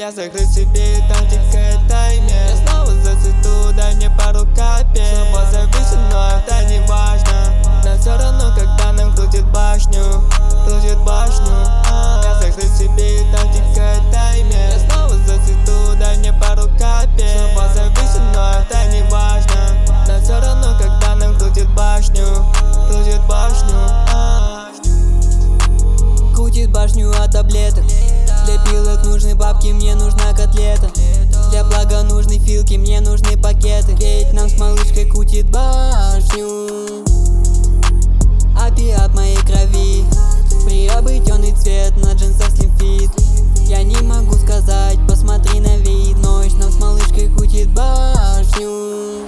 Я закрыт себе, и там тикает таймер. Я снова зацвету, дай мне пару капель. Снова зависит, но это не важно. Нам все равно, когда нам крутит башню. Крутит башню. Я закрыт себе, и там тикает таймер. Я снова зацвету, дай мне пару капель. Снова зависит, но это не важно. Нам все равно, когда нам крутит башню. Крутит башню. Крутит башню от таблеток. Для пилок нужны бабки, мне нужна котлета. Для блага нужны филки, мне нужны пакеты. Ведь нам с малышкой крутит башню. Опиат моей крови, приобретенный цвет на джинсах Slim Fit. Я не могу сказать, посмотри на вид. Ночь нам с малышкой крутит башню.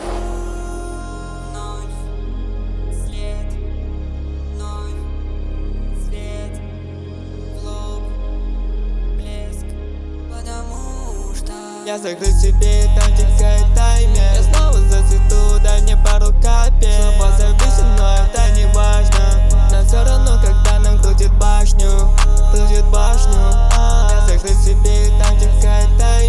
Я закрыт себе, и там тикает таймер. Я снова зацвету, дай мне пару капель. Снова зависит, но это не важно. Нам все равно, когда нам крутит башню. Крутит башню. Я закрыт себе, и там тикает таймер.